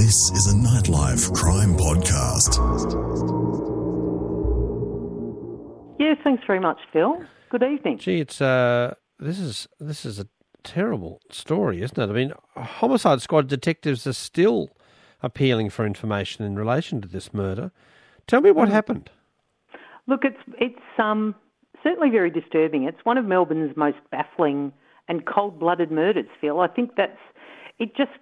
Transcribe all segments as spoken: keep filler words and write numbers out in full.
This is a Nightlife crime podcast. Yes, thanks very much, Phil. Good evening. Gee, it's uh, this is this is a terrible story, isn't it? I mean, Homicide Squad detectives are still appealing for information in relation to this murder. Tell me what mm. happened. Look, it's it's um certainly very disturbing. It's one of Melbourne's most baffling and cold-blooded murders, Phil. I think that's it. Just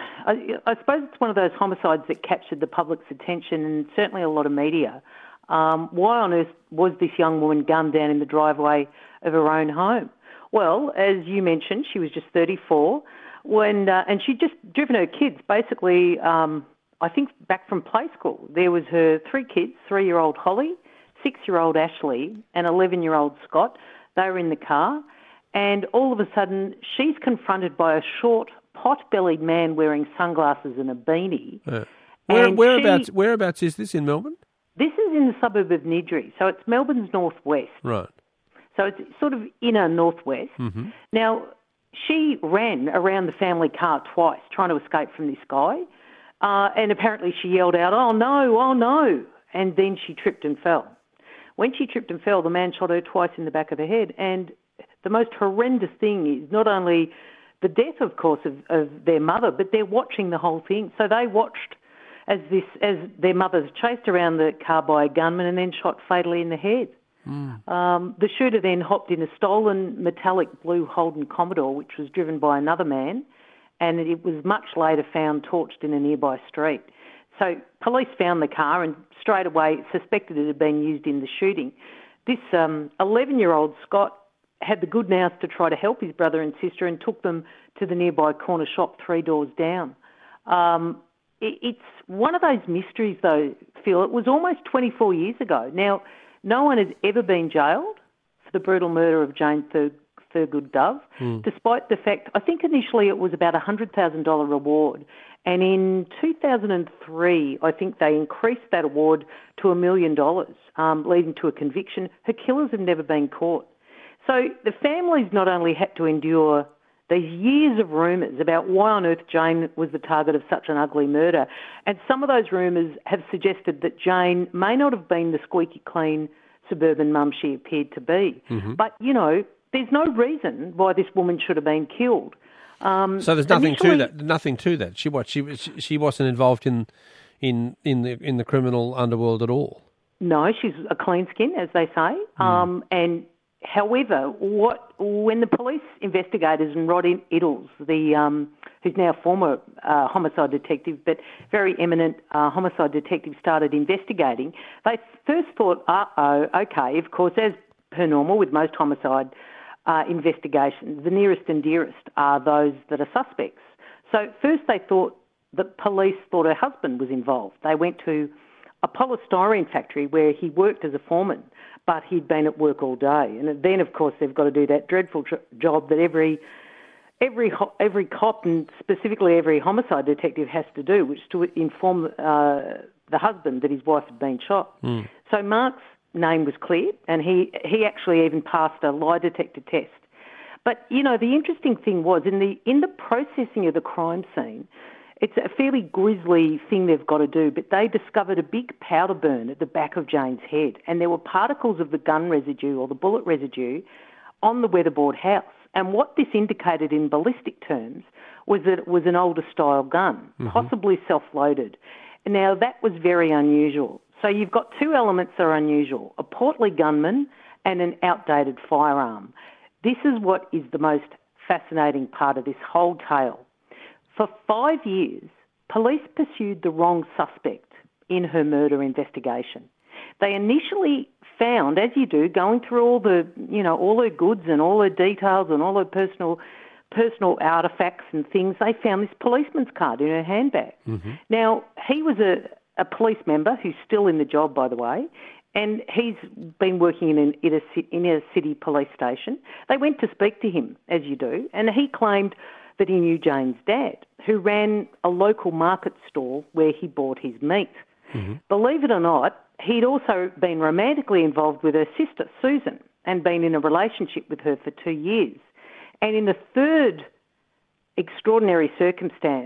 I, I suppose it's one of those homicides that captured the public's attention and certainly a lot of media. Um, why on earth was this young woman gunned down in the driveway of her own home? Well, as you mentioned, she was just thirty-four, when uh, and she'd just driven her kids, basically, um, I think, back from play school. There was her three kids, three-year-old Holly, six-year-old Ashley, and eleven-year-old Scott. They were in the car, and all of a sudden, she's confronted by a short, pot-bellied man wearing sunglasses and a beanie. Uh, where, and whereabouts, she, whereabouts is this in Melbourne? This is in the suburb of Niddrie, so it's Melbourne's northwest. Right. So it's sort of inner northwest. Mm-hmm. Now, she ran around the family car twice trying to escape from this guy, uh, and apparently she yelled out, "Oh no, oh no," and then she tripped and fell. When she tripped and fell, the man shot her twice in the back of the head, and the most horrendous thing is not only the death, of course, of, of their mother, but they're watching the whole thing. So they watched as this as their mother's chased around the car by a gunman and then shot fatally in the head. Mm. Um, the shooter then hopped in a stolen metallic blue Holden Commodore, which was driven by another man, and it was much later found torched in a nearby street. So police found the car and straight away suspected it had been used in the shooting. This um, eleven-year-old Scott had the good nous to try to help his brother and sister and took them to the nearby corner shop three doors down. Um, it, it's one of those mysteries, though, Phil. It was almost twenty-four years ago. Now, no one has ever been jailed for the brutal murder of Jane Thur- Thurgood Dove, mm. despite the fact, I think initially it was about a one hundred thousand dollars reward. And in two thousand three, I think they increased that award to a million dollars, um, leading to a conviction. Her killers have never been caught. So the families not only had to endure these years of rumours about why on earth Jane was the target of such an ugly murder, and some of those rumours have suggested that Jane may not have been the squeaky clean suburban mum she appeared to be. Mm-hmm. But, you know, there's no reason why this woman should have been killed. Um, so there's nothing to that. Nothing to that. She what? She she wasn't involved in in in the in the criminal underworld at all. No, she's a clean skin, as they say. Mm. Um, and however, what when the police investigators and Rod Iddles, the um, who's now a former uh, homicide detective, but very eminent uh, homicide detective, started investigating, they first thought, uh oh, okay, of course, as per normal with most homicide Uh, investigations, the nearest and dearest are those that are suspects. So first they thought the police thought her husband was involved. They went to a polystyrene factory where he worked as a foreman, but he'd been at work all day. And then, of course, they've got to do that dreadful tr- job that every every ho- every cop and specifically every homicide detective has to do, which is to inform uh, the husband that his wife had been shot. Mm. So Mark's name was cleared, and he, he actually even passed a lie detector test. But, you know, the interesting thing was in the in the processing of the crime scene, it's a fairly grisly thing they've got to do, but they discovered a big powder burn at the back of Jane's head, and there were particles of the gun residue or the bullet residue on the weatherboard house. And what this indicated in ballistic terms was that it was an older style gun, mm-hmm. possibly self-loaded. Now, that was very unusual. So you've got two elements that are unusual, a portly gunman and an outdated firearm. This is what is the most fascinating part of this whole tale. For five years, police pursued the wrong suspect in her murder investigation. They initially found, as you do, going through all the, you know, all her goods and all her details and all her personal personal artefacts and things, they found this policeman's card in her handbag. Mm-hmm. Now, he was a a police member who's still in the job, by the way, and he's been working in, an, in, a, in a city police station. They went to speak to him, as you do, and he claimed that he knew Jane's dad, who ran a local market stall where he bought his meat. Mm-hmm. Believe it or not, he'd also been romantically involved with her sister, Susan, and been in a relationship with her for two years. And in the third extraordinary circumstance,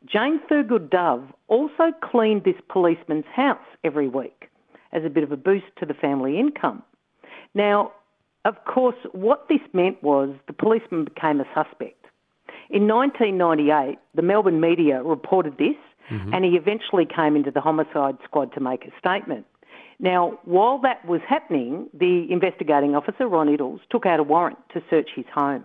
Jane Thurgood Dove also cleaned this policeman's house every week as a bit of a boost to the family income. Now, of course, what this meant was the policeman became a suspect. In nineteen ninety-eight, the Melbourne media reported this, mm-hmm. and he eventually came into the homicide squad to make a statement. Now, while that was happening, the investigating officer, Ron Iddles, took out a warrant to search his home.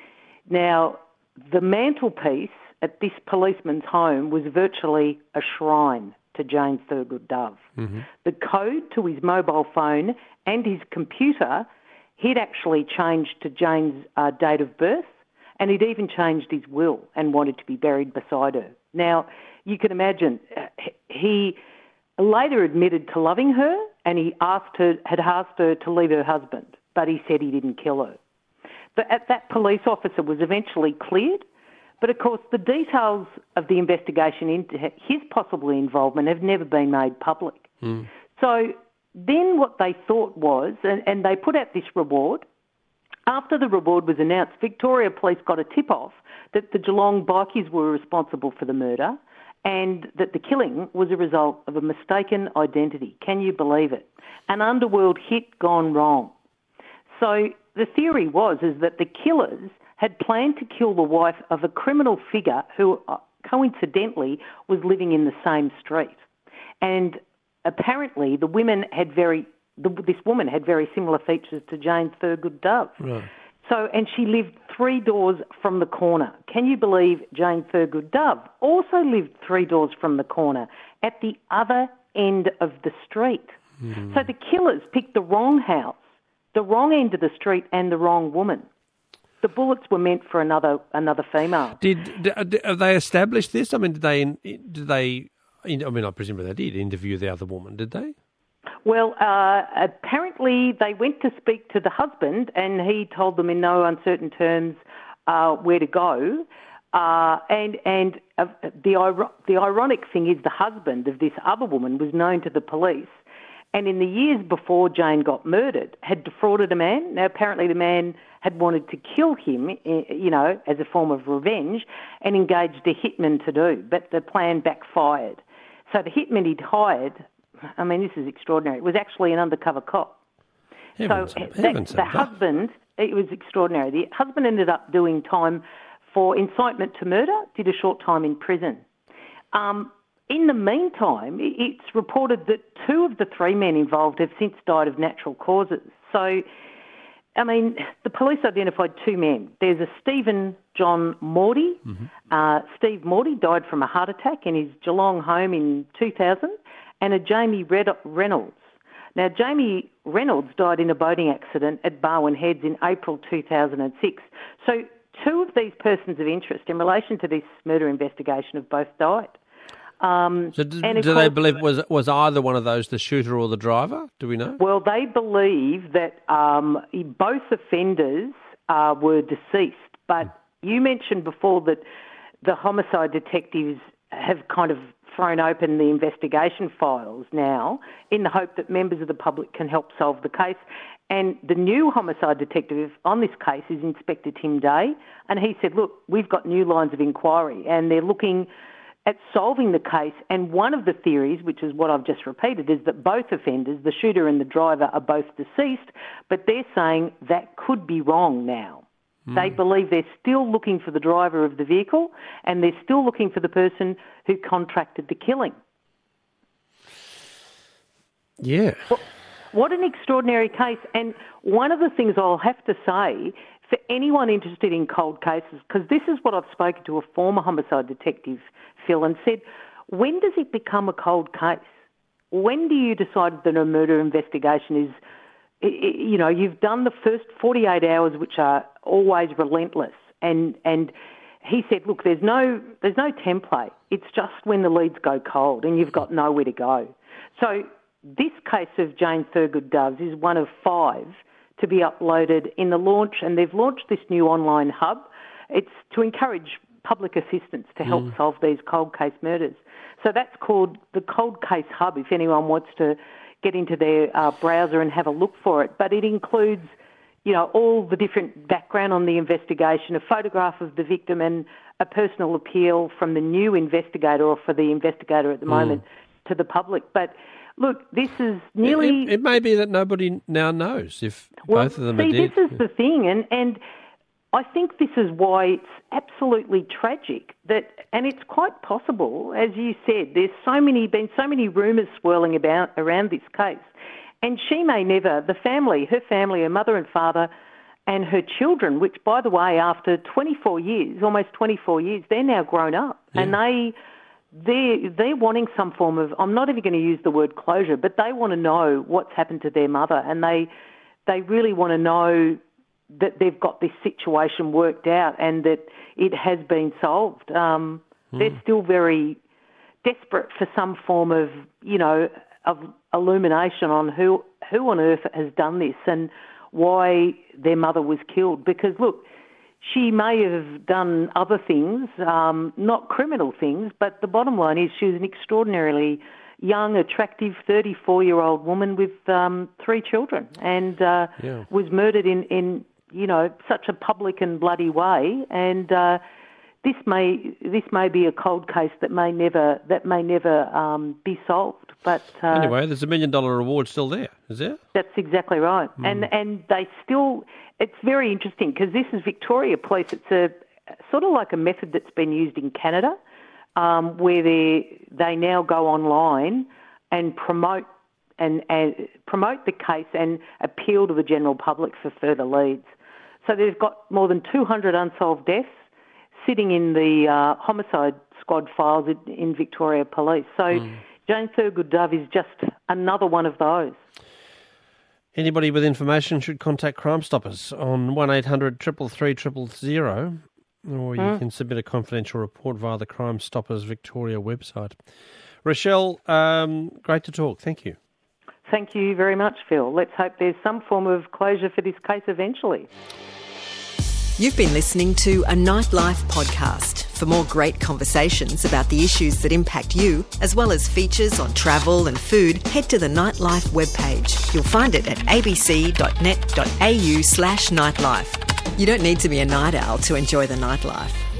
Now, the mantelpiece at this policeman's home was virtually a shrine to Jane Thurgood Dove. Mm-hmm. The code to his mobile phone and his computer, he'd actually changed to Jane's uh, date of birth, and he'd even changed his will and wanted to be buried beside her. Now, you can imagine, he later admitted to loving her, and he asked her, had asked her to leave her husband, but he said he didn't kill her. But that police officer was eventually cleared, but of course the details of the investigation into his possible involvement have never been made public. Mm. So then what they thought was, and, and they put out this reward. After the reward was announced, Victoria Police got a tip-off that the Geelong bikies were responsible for the murder and that the killing was a result of a mistaken identity. Can you believe it? An underworld hit gone wrong. So the theory was is that the killers had planned to kill the wife of a criminal figure who uh, coincidentally was living in the same street. And apparently the women had very, the, this woman had very similar features to Jane Thurgood Dove. Right. So, and she lived three doors from the corner. Can you believe Jane Thurgood Dove also lived three doors from the corner at the other end of the street? Mm. So the killers picked the wrong house, the wrong end of the street, and the wrong woman. The bullets were meant for another another female. Did, did have they established this? I mean, did they? Did they? I mean, I presume they did interview the other woman. Did they? Well, uh, apparently they went to speak to the husband, and he told them in no uncertain terms uh, where to go. Uh, and and uh, the the ironic thing is, the husband of this other woman was known to the police, and in the years before Jane got murdered, had defrauded a man. Now, apparently the man had wanted to kill him, you know, as a form of revenge, and engaged a hitman to do, but the plan backfired. So the hitman he'd hired, I mean, this is extraordinary, it was actually an undercover cop. Heavens, so heavens that, the husband, it was extraordinary. The husband ended up doing time for incitement to murder, did a short time in prison. Um, in the meantime, it's reported that two of the three men involved have since died of natural causes. So, I mean, the police identified two men. There's a Stephen John Morty. Mm-hmm. Uh, Steve Morty died from a heart attack in his Geelong home in two thousand, and a Jamie Red- Reynolds. Now, Jamie Reynolds died in a boating accident at Barwon Heads in April two thousand six. So two of these persons of interest in relation to this murder investigation have both died. Um, so do, do they believe was was either one of those the shooter or the driver? Do we know? Well, they believe that um, both offenders uh, were deceased. But mm. you mentioned before that the homicide detectives have kind of thrown open the investigation files now in the hope that members of the public can help solve the case. And the new homicide detective on this case is Inspector Tim Day, and he said, look, we've got new lines of inquiry, and they're looking at solving the case. And one of the theories, which is what I've just repeated, is that both offenders, the shooter and the driver, are both deceased, but they're saying that could be wrong now. Mm. They believe they're still looking for the driver of the vehicle, and they're still looking for the person who contracted the killing. Yeah. Well, what an extraordinary case. And one of the things I'll have to say, for anyone interested in cold cases, because this is what I've spoken to a former homicide detective, Phil, and said, when does it become a cold case? When do you decide that a murder investigation is, you know, you've done the first forty-eight hours, which are always relentless. And and he said, look, there's no there's no template. It's just when the leads go cold and you've got nowhere to go. So this case of Jane Thurgood Dove's is one of five to be uploaded in the launch, and they've launched this new online hub. It's to encourage public assistance to help mm. solve these cold case murders. So that's called the Cold Case Hub, if anyone wants to get into their uh, browser and have a look for it. But it includes, you know, all the different background on the investigation, a photograph of the victim and a personal appeal from the new investigator or for the investigator at the mm. moment to the public. But look, this is nearly... It, it, it may be that nobody now knows if well, both of them see, are dead. This is the thing, and, and I think this is why it's absolutely tragic that, and it's quite possible, as you said, there's so many, been so many rumours swirling about around this case, and she may never, the family, her family, her mother and father, and her children, which, by the way, after twenty-four years, almost twenty-four years, they're now grown up, yeah. and they... They're, they're wanting some form of, I'm not even going to use the word closure, but they want to know what's happened to their mother, and they they really want to know that they've got this situation worked out and that it has been solved. Um, mm. They're still very desperate for some form of, you know, of illumination on who, who on earth has done this and why their mother was killed. Because, look, she may have done other things, um, not criminal things, but the bottom line is she was an extraordinarily young, attractive thirty-four-year-old woman with um, three children and uh, yeah. was murdered in, in, you know, such a public and bloody way. And uh, this may this may be a cold case that may never that may never um, be solved. But uh, anyway, there's a million-dollar reward still there, is there? That's exactly right. Mm. And and they still... It's very interesting because this is Victoria Police. It's a sort of like a method that's been used in Canada, um, where they they now go online and promote and, and promote the case and appeal to the general public for further leads. So they've got more than two hundred unsolved deaths sitting in the uh, homicide squad files in, in Victoria Police. So mm. Jane Thurgood Dove is just another one of those. Anybody with information should contact Crime Stoppers on one eight hundred three three three zero zero, or you mm. can submit a confidential report via the Crime Stoppers Victoria website. Rochelle, um, great to talk. Thank you. Thank you very much, Phil. Let's hope there's some form of closure for this case eventually. You've been listening to a Nightlife podcast. For more great conversations about the issues that impact you, as well as features on travel and food, head to the Nightlife webpage. You'll find it at abc.net.au slash nightlife. You don't need to be a night owl to enjoy the nightlife.